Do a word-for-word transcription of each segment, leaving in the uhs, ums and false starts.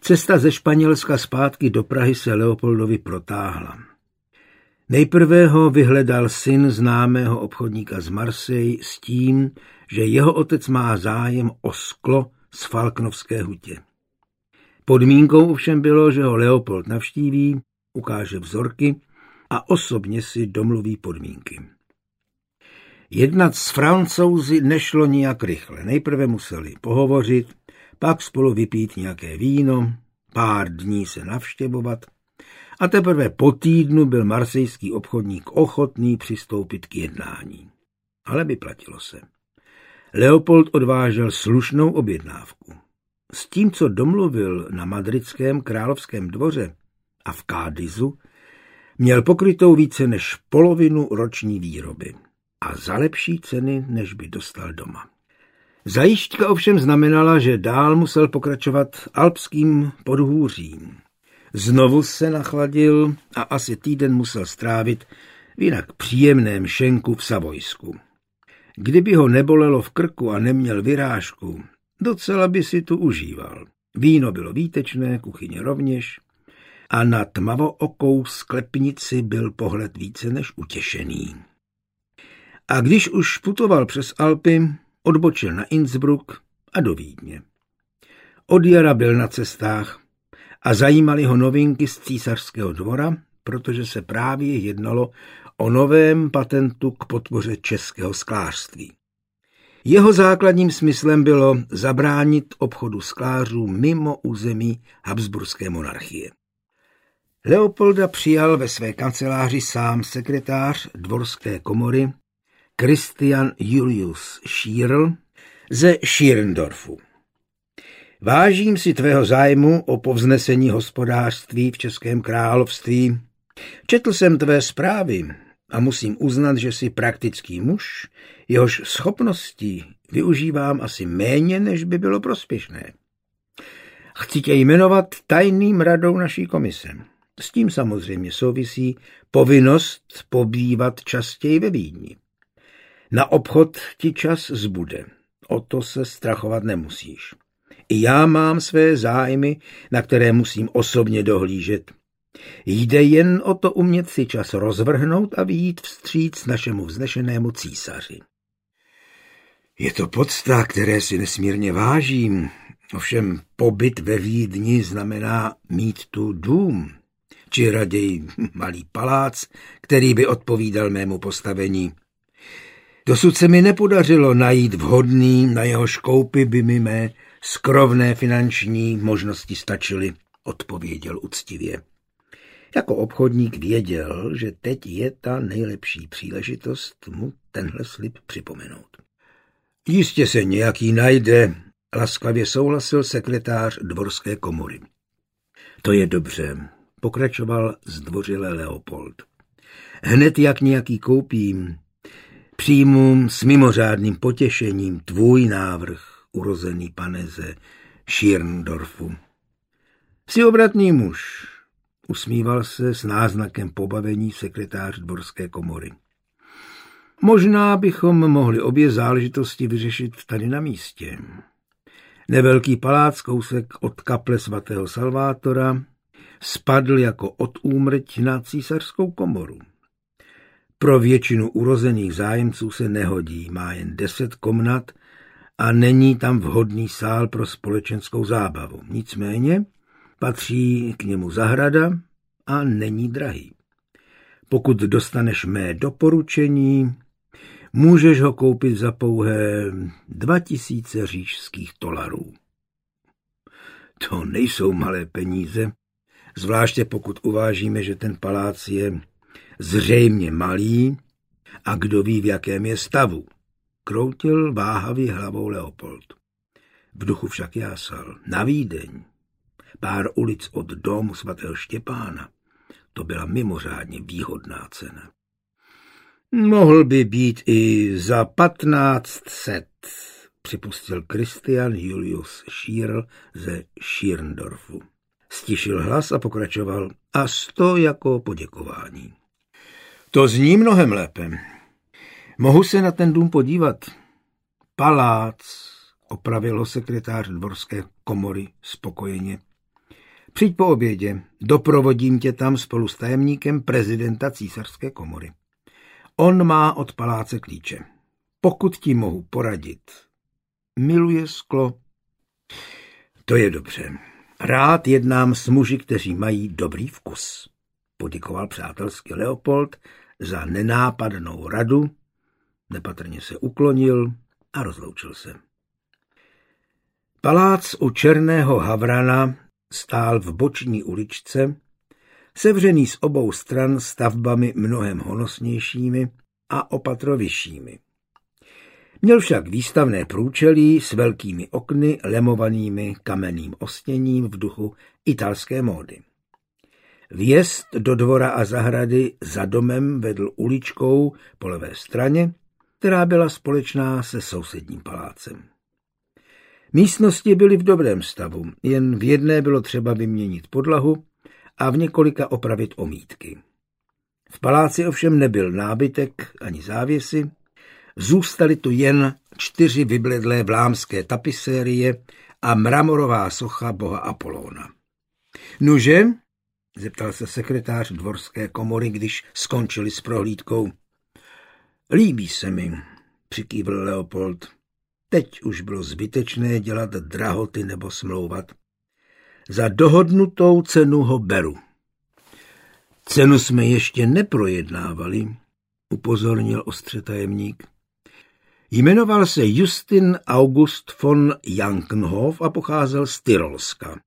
Cesta ze Španělska zpátky do Prahy se Leopoldovi protáhla. Nejprve ho vyhledal syn známého obchodníka z Marseille s tím, že jeho otec má zájem o sklo z Falknovské hutě. Podmínkou ovšem bylo, že ho Leopold navštíví, ukáže vzorky a osobně si domluví podmínky. Jednat s Francouzi nešlo nijak rychle. Nejprve museli pohovořit, pak spolu vypít nějaké víno, pár dní se navštěvovat a teprve po týdnu byl marsejský obchodník ochotný přistoupit k jednání. Ale vyplatilo se. Leopold odvážel slušnou objednávku. S tím, co domluvil na madridském královském dvoře a v Cádizu, měl pokrytou více než polovinu roční výroby a za lepší ceny, než by dostal doma. Zajížďka ovšem znamenala, že dál musel pokračovat alpským podhůřím. Znovu se nachladil a asi týden musel strávit v jinak příjemném šenku v Savojsku. Kdyby ho nebolelo v krku a neměl vyrážku, docela by si tu užíval. Víno bylo výtečné, kuchyně rovněž a na tmavookou sklepnici byl pohled více než utěšený. A když už putoval přes Alpy, odbočil na Innsbruck a do Vídně. Od jara byl na cestách a zajímaly ho novinky z císařského dvora, protože se právě jednalo o novém patentu k podpoře českého sklářství. Jeho základním smyslem bylo zabránit obchodu sklářů mimo území Habsburské monarchie. Leopolda přijal ve své kanceláři sám sekretář dvorské komory Christian Julius Schierl ze Schierendorfu. Vážím si tvého zájmu o povznesení hospodářství v Českém království. Četl jsem tvé zprávy a musím uznat, že jsi praktický muž, jehož schopností využívám asi méně, než by bylo prospěšné. Chci tě jmenovat tajným radou naší komise. S tím samozřejmě souvisí povinnost pobývat častěji ve Vídni. Na obchod ti čas zbude, o to se strachovat nemusíš. I já mám své zájmy, na které musím osobně dohlížet. Jde jen o to umět si čas rozvrhnout a vyjít vstříc našemu vznešenému císaři. Je to podsta, které si nesmírně vážím, ovšem pobyt ve Vídni znamená mít tu dům, či raději malý palác, který by odpovídal mému postavení. Dosud se mi nepodařilo najít vhodný, na jehož koupy by mi mé skrovné finanční možnosti stačily, odpověděl uctivě. Jako obchodník věděl, že teď je ta nejlepší příležitost mu tenhle slib připomenout. Jistě se nějaký najde, laskavě souhlasil sekretář dvorské komory. To je dobře, pokračoval zdvořile Leopold. Hned jak nějaký koupím, přijmu s mimořádným potěšením tvůj návrh, urozený pane ze Schierendorfu. Jsi obratný muž, usmíval se s náznakem pobavení sekretář dvorské komory. Možná bychom mohli obě záležitosti vyřešit tady na místě. Nevelký palác kousek od kaple svatého Salvátora spadl jako od úmrť na císařskou komoru. Pro většinu urozených zájemců se nehodí, má jen deset komnat a není tam vhodný sál pro společenskou zábavu. Nicméně patří k němu zahrada a není drahý. Pokud dostaneš mé doporučení, můžeš ho koupit za pouhé dva tisíce říšských tolarů. To nejsou malé peníze, zvláště pokud uvážíme, že ten palác je zřejmě malý a kdo ví, v jakém je stavu. Kroutil váhavě hlavou Leopold. V duchu však jásal. Na Vídeň, pár ulic od domu svatého Štěpána, to byla mimořádně výhodná cena. Mohl by být i za patnáct set, připustil Christian Julius Schierl ze Schierendorfu. Stišil hlas a pokračoval. A sto jako poděkování. To zní mnohem lépe. Mohu se na ten dům podívat? Palác, opravil ho sekretář dvorské komory spokojeně. Přijď po obědě, doprovodím tě tam spolu s tajemníkem prezidenta císařské komory. On má od paláce klíče. Pokud ti mohu poradit, miluje sklo. To je dobře. Rád jednám s muži, kteří mají dobrý vkus. Poděkoval přátelsky Leopold za nenápadnou radu, nepatrně se uklonil a rozloučil se. Palác u Černého Havrana stál v boční uličce, sevřený z obou stran stavbami mnohem honosnějšími a o patro vyššími. Měl však výstavné průčelí s velkými okny lemovanými kamenným ostěním v duchu italské módy. Vjezd do dvora a zahrady za domem vedl uličkou po levé straně, která byla společná se sousedním palácem. Místnosti byly v dobrém stavu, jen v jedné bylo třeba vyměnit podlahu a v několika opravit omítky. V paláci ovšem nebyl nábytek ani závěsy, zůstaly tu jen čtyři vybledlé vlámské tapisérie a mramorová socha boha Apolóna. Nuže? Zeptal se sekretář dvorské komory, když skončili s prohlídkou. Líbí se mi, přikývl Leopold. Teď už bylo zbytečné dělat drahoty nebo smlouvat. Za dohodnutou cenu ho beru. Cenu jsme ještě neprojednávali, upozornil ostře tajemník. Jmenoval se Justin August von Jankenhof a pocházel z Tyrolska.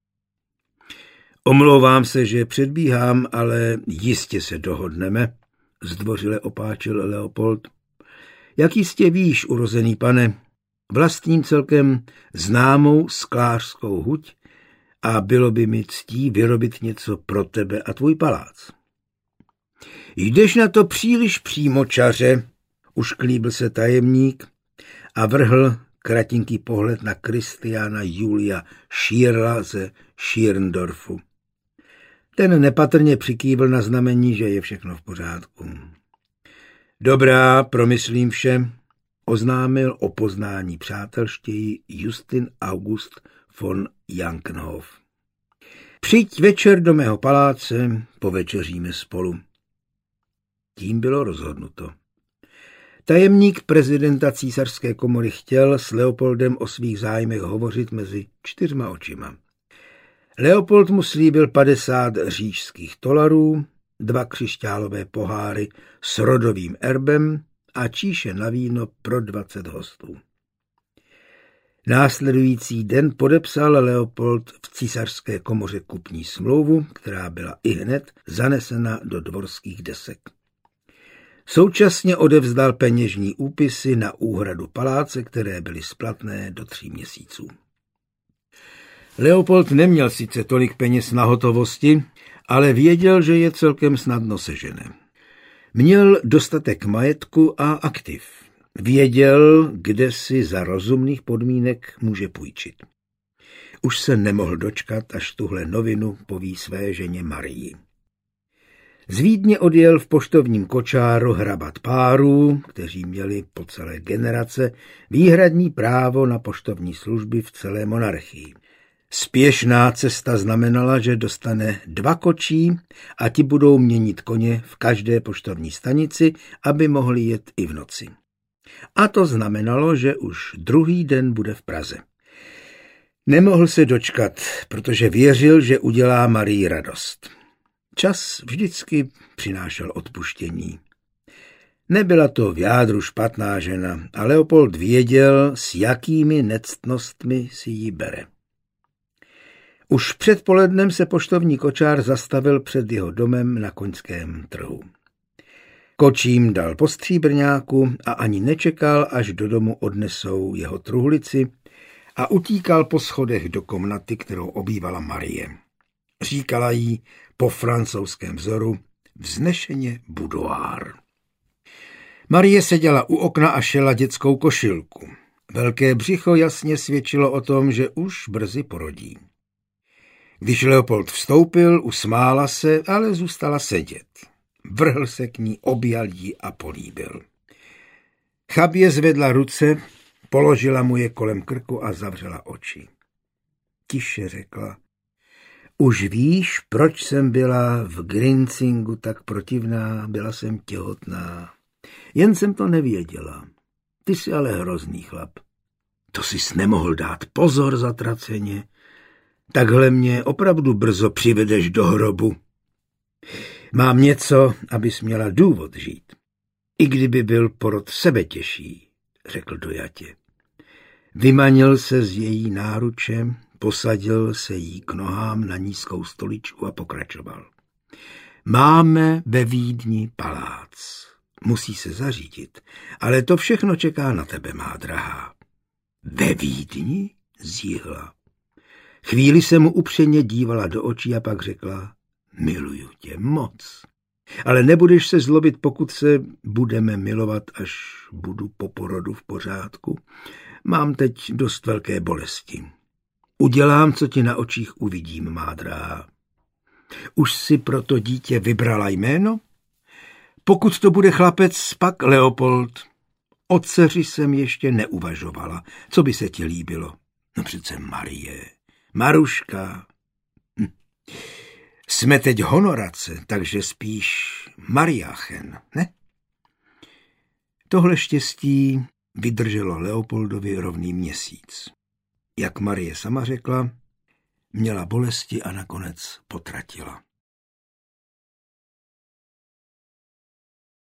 Omlouvám se, že předbíhám, ale jistě se dohodneme, zdvořile opáčil Leopold. Jak jistě víš, urozený pane, vlastním celkem známou sklářskou huť a bylo by mi ctí vyrobit něco pro tebe a tvůj palác. Jdeš na to příliš přímočaře, ušklíbil se tajemník a vrhl kratinký pohled na Kristiána Julia Schierla ze Schierndorfu. Ten nepatrně přikývl na znamení, že je všechno v pořádku. Dobrá, promyslím vše, oznámil o poznání přátelštěji Justin August von Jankenhof. Přijď večer do mého paláce, povečeříme spolu. Tím bylo rozhodnuto. Tajemník prezidenta císařské komory chtěl s Leopoldem o svých zájmech hovořit mezi čtyřma očima. Leopold mu slíbil padesát říšských tolarů, dva křišťálové poháry s rodovým erbem a číše na víno pro dvacet hostů. Následující den podepsal Leopold v císařské komoře kupní smlouvu, která byla ihned zanesena do dvorských desek. Současně odevzdal peněžní úpisy na úhradu paláce, které byly splatné do tří měsíců. Leopold neměl sice tolik peněz na hotovosti, ale věděl, že je celkem snadno sežené. Měl dostatek majetku a aktiv. Věděl, kde si za rozumných podmínek může půjčit. Už se nemohl dočkat, až tuhle novinu poví své ženě Marii. Z Vídně odjel v poštovním kočáru hrabat párů, kteří měli po celé generace výhradní právo na poštovní služby v celé monarchii. Spěšná cesta znamenala, že dostane dva kočí a ti budou měnit koně v každé poštovní stanici, aby mohli jet i v noci. A to znamenalo, že už druhý den bude v Praze. Nemohl se dočkat, protože věřil, že udělá Marii radost. Čas vždycky přinášel odpuštění. Nebyla to v jádru špatná žena a Leopold věděl, s jakými nectnostmi si ji bere. Už předpolednem se poštovní kočár zastavil před jeho domem na koňském trhu. Kočím dal po stříbrňáku a ani nečekal, až do domu odnesou jeho truhlici a utíkal po schodech do komnaty, kterou obývala Marie. Říkala jí po francouzském vzoru vznešeně budoár. Marie seděla u okna a šela dětskou košilku. Velké břicho jasně svědčilo o tom, že už brzy porodí. Když Leopold vstoupil, usmála se, ale zůstala sedět. Vrhl se k ní, objal ji a políbil. Chabě zvedla ruce, položila mu je kolem krku a zavřela oči. Tiše řekla: Už víš, proč jsem byla v Grincingu tak protivná, byla jsem těhotná. Jen jsem to nevěděla. Ty jsi ale hrozný chlap. To jsi nemohl dát pozor zatraceně. Takhle mě opravdu brzo přivedeš do hrobu. Mám něco, abys měla důvod žít. I kdyby byl porod sebetěžší, řekl dojatě. Vymanil se z její náruče, posadil se jí k nohám na nízkou stoličku a pokračoval. Máme ve Vídni palác. Musí se zařídit, ale to všechno čeká na tebe, má drahá. Ve Vídni? Zjihla. Chvíli se mu upřeně dívala do očí a pak řekla, miluju tě moc. Ale nebudeš se zlobit, pokud se budeme milovat, až budu po porodu v pořádku. Mám teď dost velké bolesti. Udělám, co ti na očích uvidím, má drahá. Už si pro to dítě vybrala jméno? Pokud to bude chlapec, pak Leopold. O dceři jsem ještě neuvažovala. Co by se ti líbilo? No přece Marie. Maruška. Hm. Jsme teď honorace, takže spíš Mariachen, ne? Tohle štěstí vydrželo Leopoldovi rovný měsíc. Jak Marie sama řekla, měla bolesti a nakonec potratila.